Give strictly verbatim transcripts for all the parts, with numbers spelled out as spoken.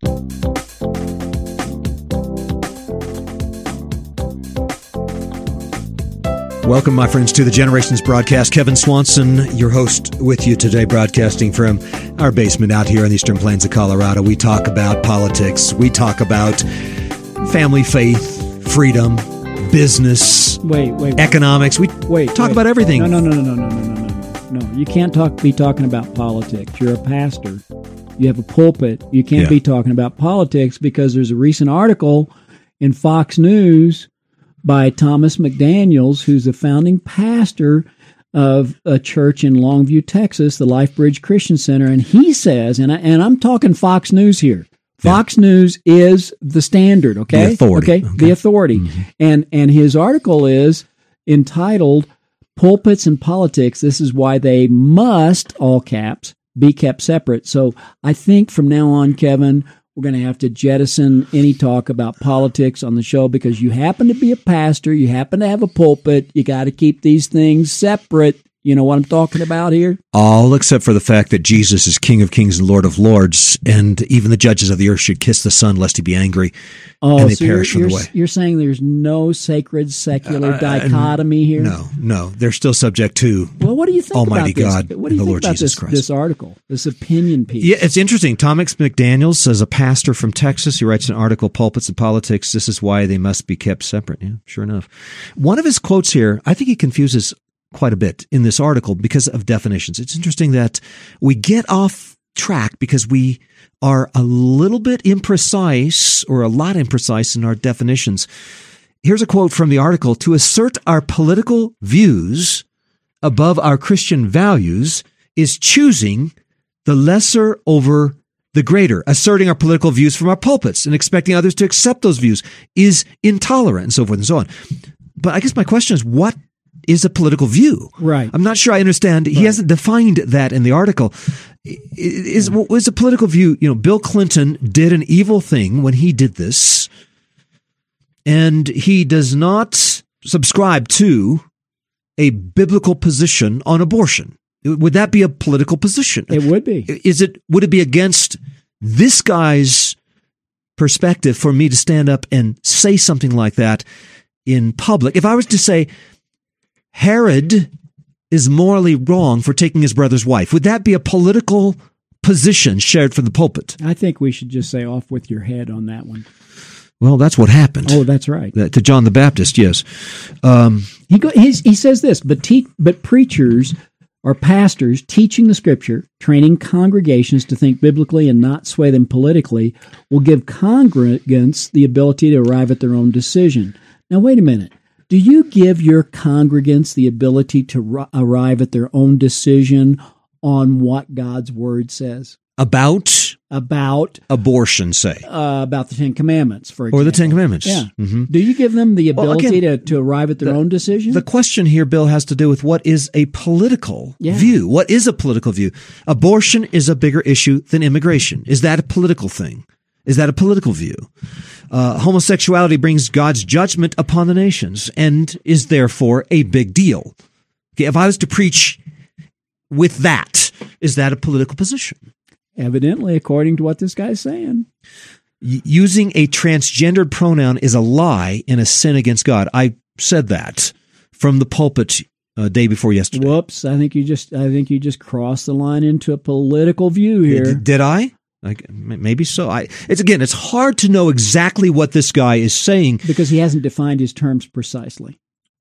Welcome, my friends, to the Generations broadcast. Kevin Swanson, your host, with you today, broadcasting from our basement out here in the Eastern Plains of Colorado. We talk about politics. We talk about family, faith, freedom, business, wait, wait, economics. We wait, talk wait. about everything. No, no, no, no, no, no, no, no, no. You can't talk. Be talking about politics. You're a pastor. You have a pulpit. You can't Yeah. be talking about politics because there's a recent article in Fox News by Thomas McDaniels, who's the founding pastor of a church in Longview, Texas, the Life Bridge Christian Center, and he says, and I, and I'm talking Fox News here. Fox yeah. News is the standard, okay? The authority. Okay, okay. the authority. Mm-hmm. And and his article is entitled "Pulpits and Politics. This is why they must," all caps, "be kept separate." So I think from now on, Kevin, we're going to have to jettison any talk about politics on the show because you happen to be a pastor, you happen to have a pulpit, you got to keep these things separate. You know what I'm talking about here? All except for the fact that Jesus is King of Kings and Lord of Lords, and even the judges of the earth should kiss the Son lest he be angry, oh, and they so perish you're, from the you're, way. You're saying there's no sacred secular uh, dichotomy here? No, no. They're still subject to well, what do you think Almighty about this? God What do you and the think Lord about Jesus this, Christ. this article, this opinion piece? Yeah, it's interesting. Thomas McDaniels, as a pastor from Texas, he writes an article, Pulpits and Politics, This is Why They Must Be Kept Separate. Yeah, sure enough. One of his quotes here, I think he confuses quite a bit in this article because of definitions. It's interesting that we get off track because we are a little bit imprecise or a lot imprecise in our definitions. Here's a quote from the article. To assert our political views above our Christian values is choosing the lesser over the greater. Asserting our political views from our pulpits and expecting others to accept those views is intolerant, and so forth and so on. But I guess my question is, what is a political view? Right. I'm not sure I understand. Right. He hasn't defined that in the article. Is, yeah. is a political view, you know, Bill Clinton did an evil thing when he did this, and he does not subscribe to a biblical position on abortion. Would that be a political position? It would be. Is it, would it be against this guy's perspective for me to stand up and say something like that in public? If I was to say, Herod is morally wrong for taking his brother's wife, would that be a political position shared from the pulpit? I think we should just say off with your head on that one. Well, that's what happened. Oh, that's right. To John the Baptist, yes. Um, he go, he's, he says this, but te- but preachers or pastors teaching the Scripture, training congregations to think biblically and not sway them politically, will give congregants the ability to arrive at their own decision. Now, wait a minute. Do you give your congregants the ability to r- arrive at their own decision on what God's Word says? About? About abortion, say. Uh, about the Ten Commandments, for example. Or the Ten Commandments. Yeah. Mm-hmm. Do you give them the ability well, again, to, to arrive at their the, own decision? The question here, Bill, has to do with what is a political yeah. view. What is a political view? Abortion is a bigger issue than immigration. Is that a political thing? Is that a political view? Uh, homosexuality brings God's judgment upon the nations and is therefore a big deal. Okay, if I was to preach with that, is that a political position? Evidently, according to what this guy's saying. Y- using a transgendered pronoun is a lie and a sin against God. I said that from the pulpit uh, day before yesterday. Whoops! I think you just I think you just crossed the line into a political view here. Did, did I? Like, maybe so. I, it's again, it's hard to know exactly what this guy is saying because he hasn't defined his terms precisely.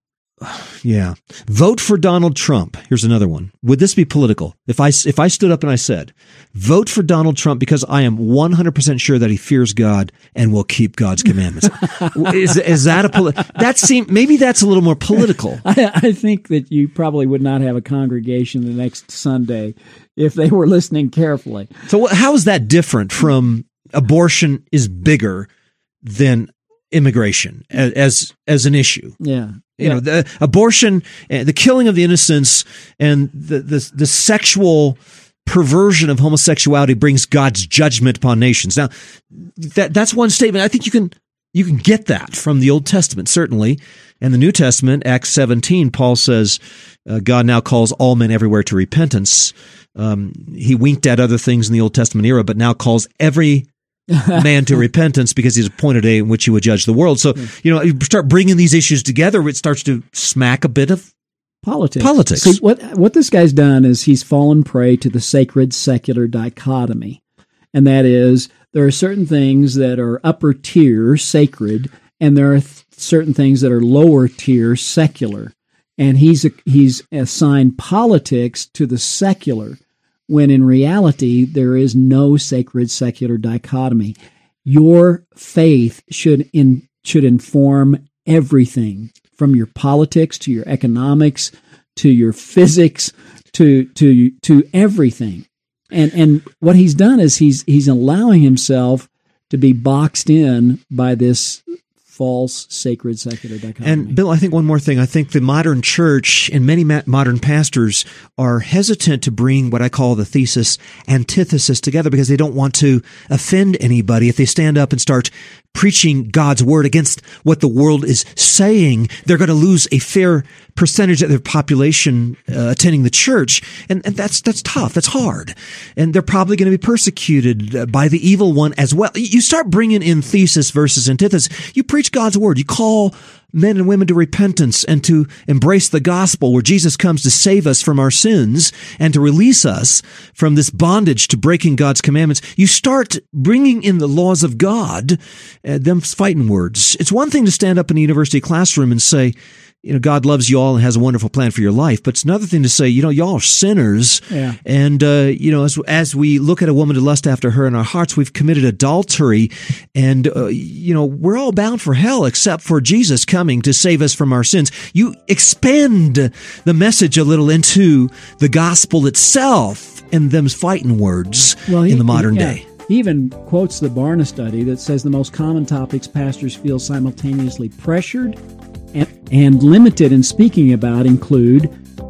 Yeah. Vote for Donald Trump. Here's another one. Would this be political? If I, if I stood up and I said, vote for Donald Trump because I am one hundred percent sure that he fears God and will keep God's commandments. is, is that a political? That seem, maybe that's a little more political. I, I think that you probably would not have a congregation the next Sunday if they were listening carefully. So how is that different from abortion is bigger than immigration as, as, as an issue? Yeah. You yeah. know, the abortion, the killing of the innocents, and the, the the sexual perversion of homosexuality brings God's judgment upon nations. Now, that that's one statement. I think you can you can get that from the Old Testament, certainly. And the New Testament, Acts seventeen, Paul says, uh, God now calls all men everywhere to repentance. Um, he winked at other things in the Old Testament era, but now calls every man to repentance because he's appointed a day in which he would judge the world. So, you know, you start bringing these issues together, it starts to smack a bit of Politics. Politics. See, what what this guy's done is he's fallen prey to the sacred-secular dichotomy, and that is there are certain things that are upper tier, sacred, and there are th- certain things that are lower tier, secular. And he's a, he's assigned politics to the secular, when in reality there is no sacred-secular dichotomy. Your faith should in should inform everything, from your politics to your economics to your physics to to to everything. And and what he's done is he's he's allowing himself to be boxed in by this false sacred secular dichotomy. And Bill, I think one more thing. I think the modern church and many ma- modern pastors are hesitant to bring what I call the thesis antithesis together because they don't want to offend anybody. If they stand up and start preaching God's word against what the world is saying, they're going to lose a fair percentage of their population uh, attending the church. And, and that's that's tough. That's hard. And they're probably going to be persecuted uh, by the evil one as well. You start bringing in thesis versus antithesis. You preach God's word. You call men and women to repentance and to embrace the gospel where Jesus comes to save us from our sins and to release us from this bondage to breaking God's commandments. You start bringing in the laws of God, uh, them fighting words. It's one thing to stand up in a university classroom and say, you know, God loves you all and has a wonderful plan for your life. But it's another thing to say, you know, y'all are sinners. Yeah. And, uh, you know, as, as we look at a woman to lust after her in our hearts, we've committed adultery. And, uh, you know, we're all bound for hell except for Jesus coming to save us from our sins. You expand the message a little into the gospel itself and them's fighting words well, he, in the modern he, yeah. day. He even quotes the Barna study that says the most common topics pastors feel simultaneously pressured and, and limited in speaking about include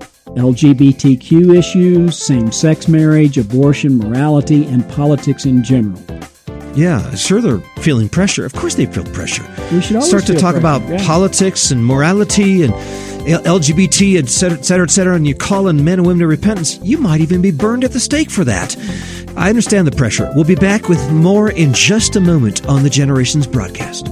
L G B T Q issues, same-sex marriage, abortion, morality, and politics in general. Yeah, sure they're feeling pressure. Of course they feel pressure. We should always start to feel talk pressure, about yeah. politics and morality and L G B T, et cetera, et cetera, et cetera, and you're calling men and women to repentance. You might even be burned at the stake for that. I understand the pressure. We'll be back with more in just a moment on the Generations broadcast.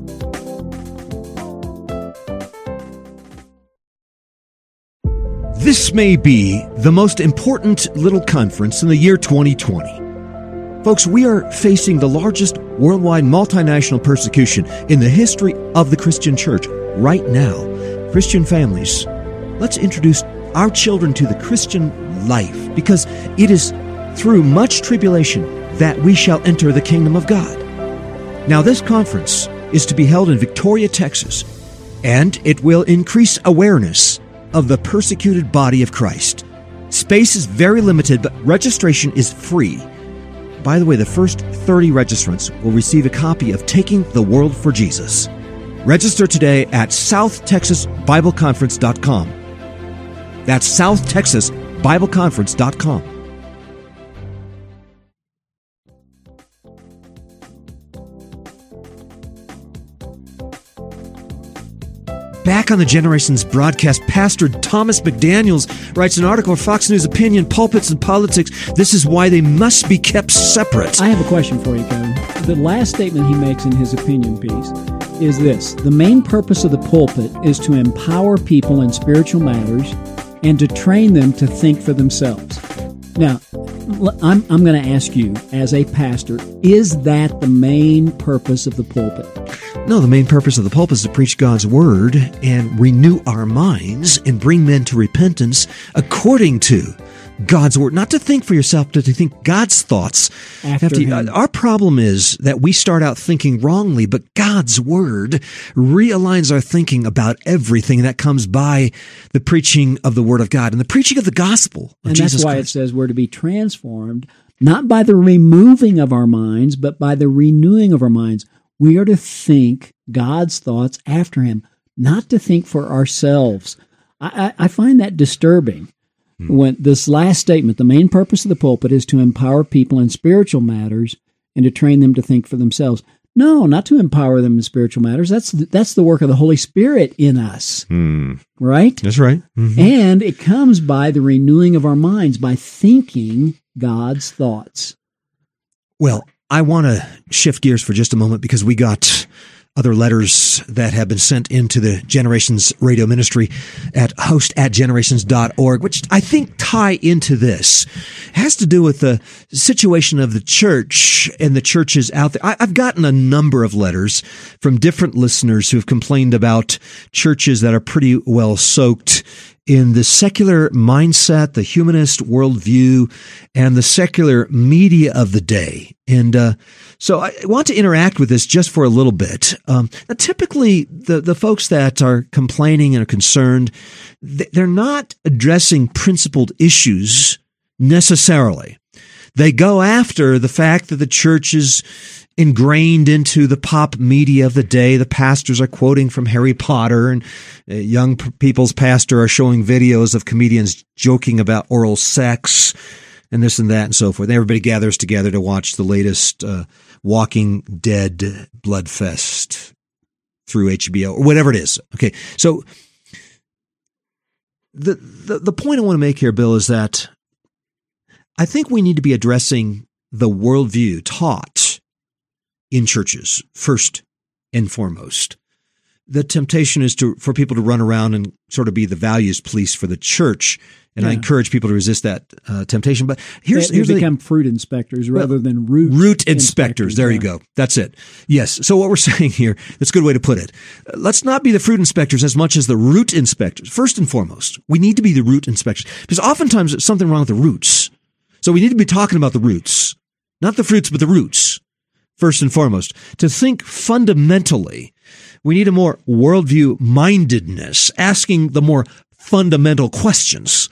This may be the most important little conference in the year twenty twenty. Folks, we are facing the largest worldwide multinational persecution in the history of the Christian church right now. Christian families, let's introduce our children to the Christian life because it is through much tribulation that we shall enter the kingdom of God. Now, this conference is to be held in Victoria, Texas, and it will increase awareness of the persecuted body of Christ. Space is very limited, but registration is free. By the way, the first thirty registrants will receive a copy of Taking the World for Jesus. Register today at south texas bible conference dot com. That's south texas bible conference dot com. Back on the Generations broadcast, Pastor Thomas McDaniels writes an article for Fox News Opinion, Pulpits and Politics. This is why they must be kept separate. I have a question for you, Kevin. The last statement he makes in his opinion piece is this: the main purpose of the pulpit is to empower people in spiritual matters and to train them to think for themselves. Now, I'm, I'm going to ask you, as a pastor, is that the main purpose of the pulpit? No, the main purpose of the pulpit is to preach God's word and renew our minds and bring men to repentance according to God's word. Not to think for yourself, but to think God's thoughts. After you, him. Our problem is that we start out thinking wrongly, but God's word realigns our thinking about everything that comes by the preaching of the word of God and the preaching of the gospel of and Jesus that's why Christ. it says we're to be transformed, not by the removing of our minds, but by the renewing of our minds. We are to think God's thoughts after him, not to think for ourselves. I, I, I find that disturbing. Hmm. When this last statement, the main purpose of the pulpit is to empower people in spiritual matters and to train them to think for themselves. No, not to empower them in spiritual matters. That's that's the work of the Holy Spirit in us, Hmm. right? That's right. Mm-hmm. And it comes by the renewing of our minds, by thinking God's thoughts. Well, I want to shift gears for just a moment because we got other letters that have been sent into the Generations Radio Ministry at host at generations dot org, which I think tie into this. It has to do with the situation of the church and the churches out there. I, I've gotten a number of letters from different listeners who have complained about churches that are pretty well soaked in the secular mindset, the humanist worldview, and the secular media of the day. And uh, so I want to interact with this just for a little bit. Um, now typically, the, the folks that are complaining and are concerned, they're not addressing principled issues necessarily. They go after the fact that the church is ingrained into the pop media of the day. The pastors are quoting from Harry Potter, and uh, young p- people's pastor are showing videos of comedians joking about oral sex and this and that and so forth. Everybody gathers together to watch the latest uh, Walking Dead Bloodfest through H B O or whatever it is. Okay, so the, the the point I want to make here, Bill, is that I think we need to be addressing the worldview taught in churches first and foremost. The temptation is to for people to run around and sort of be the values police for the church, and yeah. I encourage people to resist that uh, temptation. But here's they, here's they become the, fruit inspectors rather well, than root root inspectors. inspectors. There yeah. you go. That's it. Yes. So what we're saying here, that's a good way to put it. Uh, let's not be the fruit inspectors as much as the root inspectors. First and foremost, we need to be the root inspectors because oftentimes there's something wrong with the roots. So we need to be talking about the roots, not the fruits, but the roots. First and foremost, to think fundamentally, we need a more worldview mindedness, asking the more fundamental questions,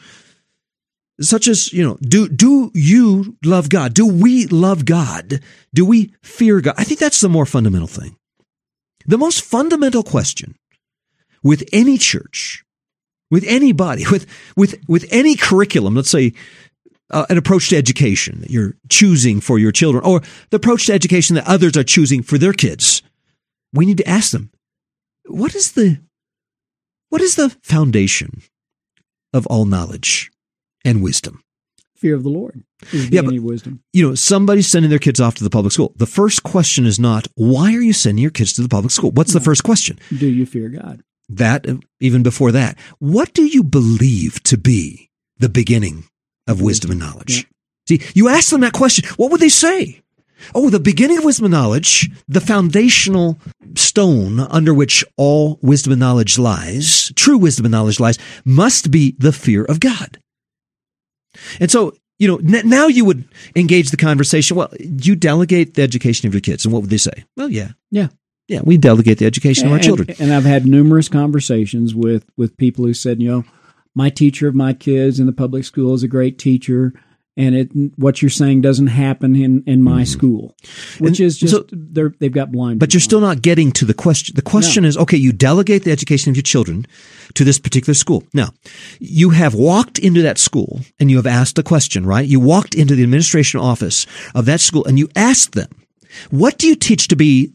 such as, you know, do do you love God? Do we love God? Do we fear God? I think that's the more fundamental thing. The most fundamental question with any church, with anybody, with with with any curriculum, let's say, Uh, an approach to education that you're choosing for your children, or the approach to education that others are choosing for their kids, we need to ask them, what is the what is the foundation of all knowledge and wisdom? Fear of the Lord is the yeah, beginning but, of wisdom. You know, somebody's sending their kids off to the public school. The first question is not, why are you sending your kids to the public school? What's no. the first question? Do you fear God? That, even before that, what do you believe to be the beginning of wisdom and knowledge? Yeah. See, you ask them that question, what would they say? Oh, the beginning of wisdom and knowledge, the foundational stone under which all wisdom and knowledge lies, true wisdom and knowledge lies, must be the fear of God. And so, you know, n- now you would engage the conversation. Well, you delegate the education of your kids. And what would they say? Well, yeah. Yeah. Yeah, we delegate the education and, of our children. And I've had numerous conversations with, with people who said, you know, my teacher of my kids in the public school is a great teacher, and it what you're saying doesn't happen in, in my mm. school, which and is just so, they're, they've got blinders. But you're on. Still not getting to the question. The question no. is, okay, you delegate the education of your children to this particular school. Now, you have walked into that school and you have asked a question, right? You walked into the administration office of that school and you asked them, what do you teach to be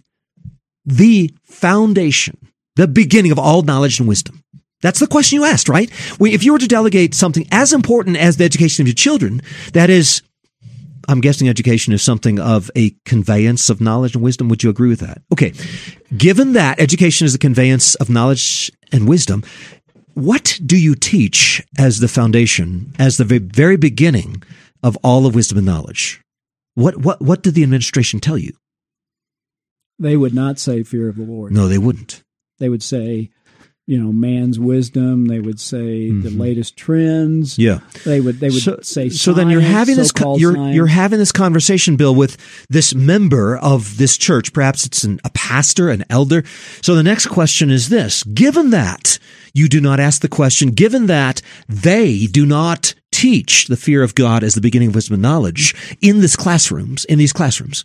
the foundation, the beginning of all knowledge and wisdom? That's the question you asked, right? If you were to delegate something as important as the education of your children, that is, I'm guessing education is something of a conveyance of knowledge and wisdom. Would you agree with that? Okay. Given that education is a conveyance of knowledge and wisdom, what do you teach as the foundation, as the very beginning of all of wisdom and knowledge? What, what, what did the administration tell you? They would not say fear of the Lord. No, they wouldn't. They would say, you know, man's wisdom. They would say mm-hmm. the latest trends. Yeah, they would. They would so, say. So science, then you're having this. You're science. you're having this conversation, Bill, with this member of this church. Perhaps it's an, a pastor, an elder. So the next question is this: given that you do not ask the question, given that they do not teach the fear of God as the beginning of wisdom and knowledge in this classrooms, in these classrooms,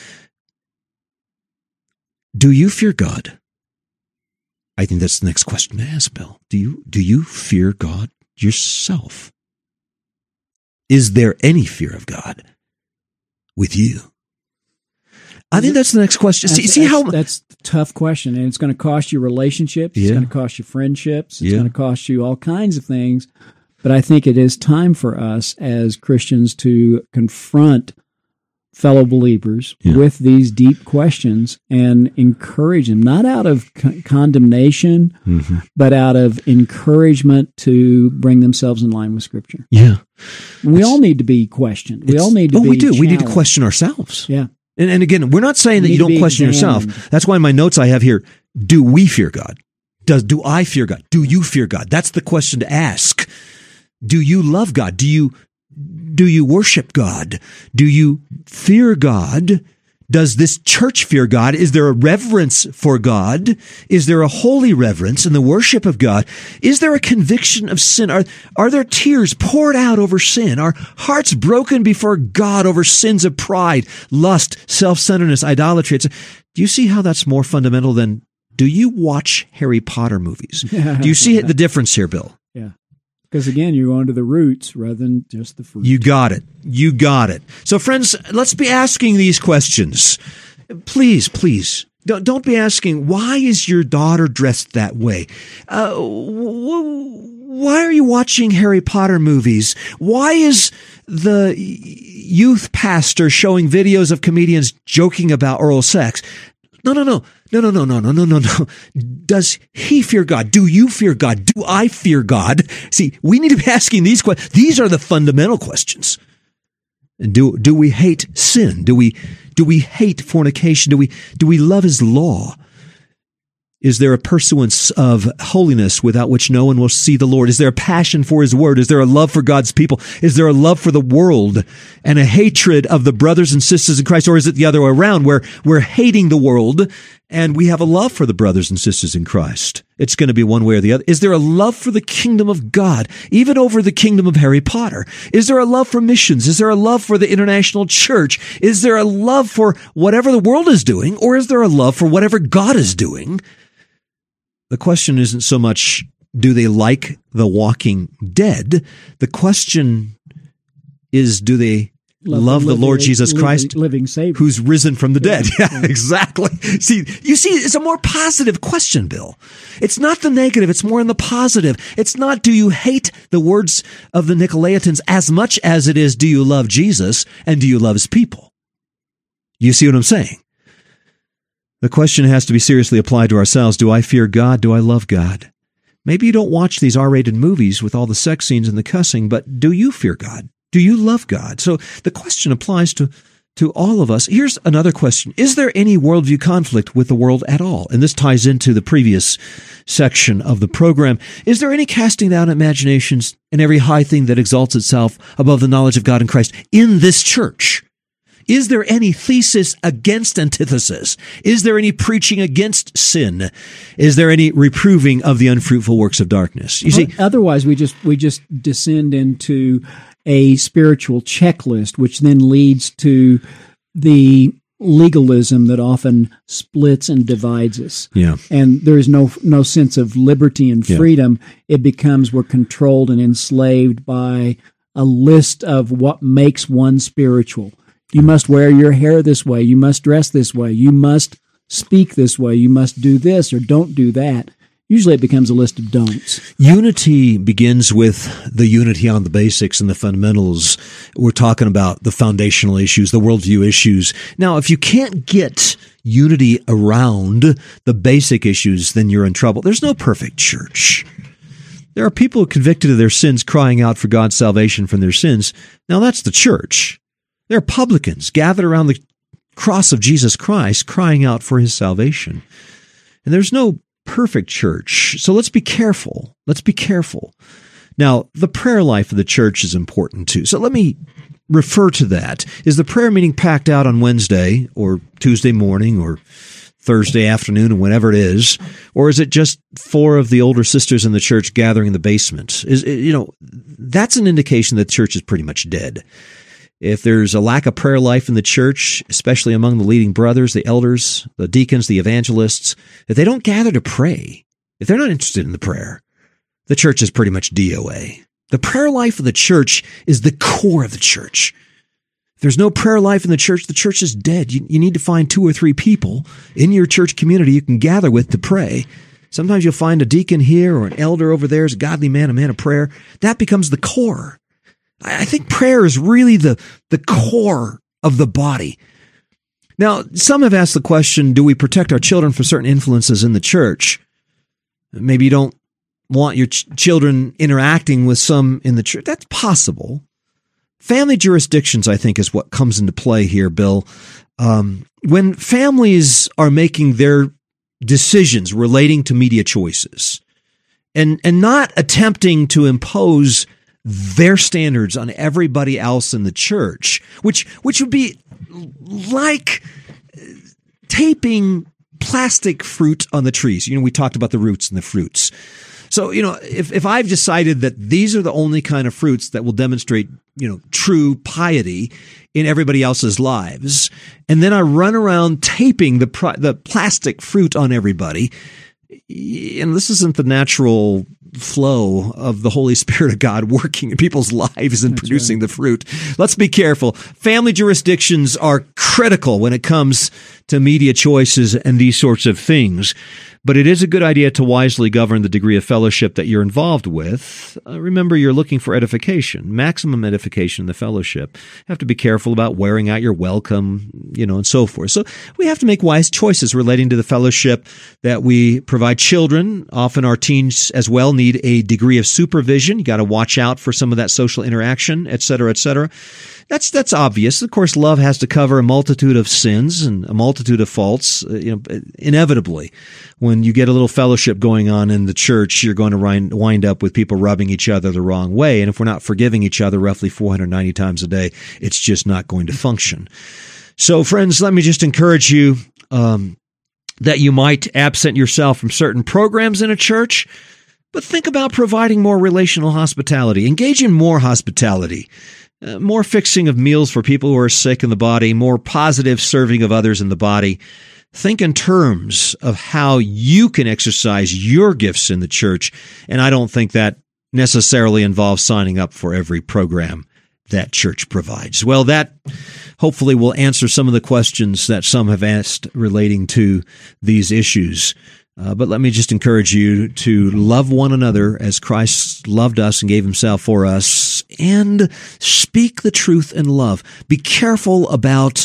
do you fear God? I think that's the next question to ask, Bill. Do you do you fear God yourself? Is there any fear of God with you? I think that's the next question. See, see how that's a tough question, and it's going to cost you relationships. It's yeah. going to cost you friendships. It's yeah. going to cost you all kinds of things. But I think it is time for us as Christians to confront fellow believers Yeah. with these deep questions and encourage them, not out of con- condemnation, Mm-hmm. but out of encouragement to bring themselves in line with Scripture. Yeah. We It's- all need to be questioned. We It's- all need to oh, be we do. We need to challenged. question ourselves. Yeah. And, and again, we're not saying We that need you to don't be question examined. yourself. That's why in my notes I have here, do we fear God? Does do I fear God? Do you fear God? That's the question to ask. Do you love God? Do you do you worship God? Do you fear God? Does this church fear God? Is there a reverence for God? Is there a holy reverence in the worship of God? Is there a conviction of sin? Are, are there tears poured out over sin? Are hearts broken before God over sins of pride, lust, self-centeredness, idolatry? It's, do you see how that's more fundamental than, do you watch Harry Potter movies? Do you see the difference here, Bill? Yeah. Because again, you're on to the roots rather than just the fruit. You got it. You got it. So friends, let's be asking these questions. Please, please. Don't, don't be asking, why is your daughter dressed that way? Uh, wh- why are you watching Harry Potter movies? Why is the youth pastor showing videos of comedians joking about oral sex? No, no, no. No, no, no, no, no, no, no, no. Does he fear God? Do you fear God? Do I fear God? See, we need to be asking these questions. These are the fundamental questions. And do do we hate sin? Do we do we hate fornication? Do we do we love his law? Is there a pursuance of holiness without which no one will see the Lord? Is there a passion for his word? Is there a love for God's people? Is there a love for the world and a hatred of the brothers and sisters in Christ? Or is it the other way around, where we're hating the world and we have a love for the brothers and sisters in Christ? It's going to be one way or the other. Is there a love for the kingdom of God, even over the kingdom of Harry Potter? Is there a love for missions? Is there a love for the international church? Is there a love for whatever the world is doing? Or is there a love for whatever God is doing? The question isn't so much, do they like The Walking Dead? The question is, do they love, love the living, Lord Jesus living, Christ, living Savior, who's risen from the yeah, dead? Yeah, yeah. exactly. See, you see, it's a more positive question, Bill. It's not the negative. It's more in the positive. It's not, do you hate the words of the Nicolaitans as much as it is, do you love Jesus and do you love his people? You see what I'm saying? The question has to be seriously applied to ourselves. Do I fear God? Do I love God? Maybe you don't watch these R-rated movies with all the sex scenes and the cussing, but do you fear God? Do you love God? So the question applies to, to all of us. Here's another question. Is there any worldview conflict with the world at all? And this ties into the previous section of the program. Is there any casting down imaginations and every high thing that exalts itself above the knowledge of God and Christ in this church? Is there any thesis against antithesis? Is there any preaching against sin? Is there any reproving of the unfruitful works of darkness? You see, otherwise we just we just descend into a spiritual checklist, which then leads to the legalism that often splits and divides us. Yeah. And there is no no sense of liberty and freedom. Yeah. It becomes we're controlled and enslaved by a list of what makes one spiritual. You must wear your hair this way. You must dress this way. You must speak this way. You must do this or don't do that. Usually it becomes a list of don'ts. Unity begins with the unity on the basics and the fundamentals. We're talking about the foundational issues, the worldview issues. Now, if you can't get unity around the basic issues, then you're in trouble. There's no perfect church. There are people convicted of their sins crying out for God's salvation from their sins. Now, that's the church. There are publicans gathered around the cross of Jesus Christ crying out for his salvation. And there's no perfect church. So let's be careful. Let's be careful. Now, the prayer life of the church is important too. So let me refer to that. Is the prayer meeting packed out on Wednesday or Tuesday morning or Thursday afternoon or whenever it is? Or is it just four of the older sisters in the church gathering in the basement? Is, you know, that's an indication that the church is pretty much dead. If there's a lack of prayer life in the church, especially among the leading brothers, the elders, the deacons, the evangelists, if they don't gather to pray, if they're not interested in the prayer, the church is pretty much D O A. The prayer life of the church is the core of the church. If there's no prayer life in the church, the church is dead. You, you need to find two or three people in your church community you can gather with to pray. Sometimes you'll find a deacon here or an elder over there is a godly man, a man of prayer. That becomes the core. I think prayer is really the, the core of the body. Now, some have asked the question, do we protect our children from certain influences in the church? Maybe you don't want your ch- children interacting with some in the church. That's possible. Family jurisdictions, I think, is what comes into play here, Bill. Um, when families are making their decisions relating to media choices and, and not attempting to impose their standards on everybody else in the church, which, which would be like taping plastic fruit on the trees. You know, we talked about the roots and the fruits. So, you know, if, if I've decided that these are the only kind of fruits that will demonstrate, you know, true piety in everybody else's lives, and then I run around taping the pro- the plastic fruit on everybody, and this isn't the natural flow of the Holy Spirit of God working in people's lives and That's producing right. the fruit. Let's be careful. Family jurisdictions are critical when it comes to media choices and these sorts of things. But it is a good idea to wisely govern the degree of fellowship that you're involved with. Uh, remember, you're looking for edification, maximum edification in the fellowship. You have to be careful about wearing out your welcome, you know, and so forth. So we have to make wise choices relating to the fellowship that we provide children. Often our teens as well need a degree of supervision. You got to watch out for some of that social interaction, et cetera, et cetera. That's that's obvious. Of course, love has to cover a multitude of sins and a multitude of faults. Uh, you know, inevitably, when you get a little fellowship going on in the church, you're going to wind, wind up with people rubbing each other the wrong way. And if we're not forgiving each other roughly four hundred ninety times a day, it's just not going to function. So, friends, let me just encourage you um, that you might absent yourself from certain programs in a church, but think about providing more relational hospitality. Engage in more hospitality. Uh, more fixing of meals for people who are sick in the body, more positive serving of others in the body. Think in terms of how you can exercise your gifts in the church, and I don't think that necessarily involves signing up for every program that church provides. Well, that hopefully will answer some of the questions that some have asked relating to these issues. Uh, but let me just encourage you to love one another as Christ loved us and gave himself for us, and speak the truth in love. Be careful about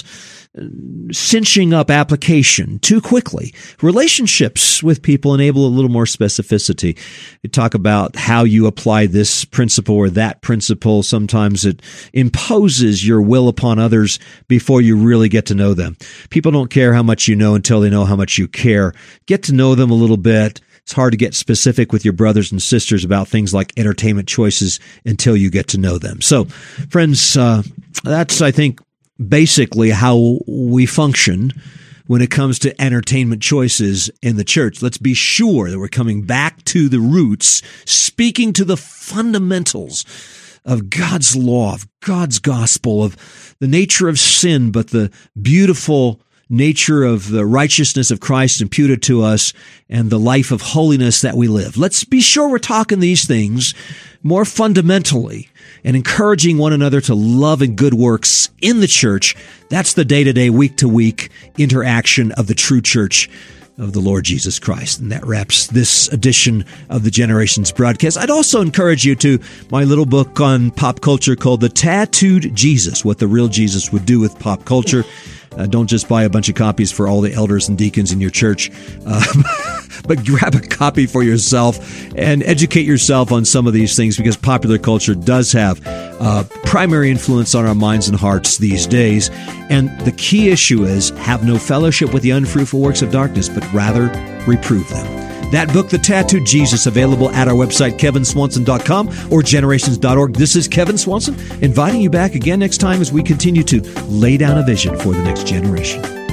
cinching up application too quickly. Relationships with people enable a little more specificity. You talk about how you apply this principle or that principle. Sometimes it imposes your will upon others before you really get to know them. People don't care how much you know until they know how much you care. Get to know them a little bit. It's hard to get specific with your brothers and sisters about things like entertainment choices until you get to know them. So, friends, uh, that's, I think, basically how we function when it comes to entertainment choices in the church. Let's be sure that we're coming back to the roots, speaking to the fundamentals of God's law, of God's gospel, of the nature of sin, but the beautiful nature of the righteousness of Christ imputed to us and the life of holiness that we live. Let's be sure we're talking these things more fundamentally and encouraging one another to love and good works in the church. That's the day-to-day, week-to-week interaction of the true church of the Lord Jesus Christ. And that wraps this edition of the Generations broadcast. I'd also encourage you to my little book on pop culture called The Tattooed Jesus, What the Real Jesus Would Do with Pop Culture. Uh, don't just buy a bunch of copies for all the elders and deacons in your church, uh, but grab a copy for yourself and educate yourself on some of these things, because popular culture does have uh, primary influence on our minds and hearts these days. And the key issue is have no fellowship with the unfruitful works of darkness, but rather reprove them. That book, The Tattooed Jesus, available at our website, kevin swanson dot com or generations dot org. This is Kevin Swanson, inviting you back again next time as we continue to lay down a vision for the next generation.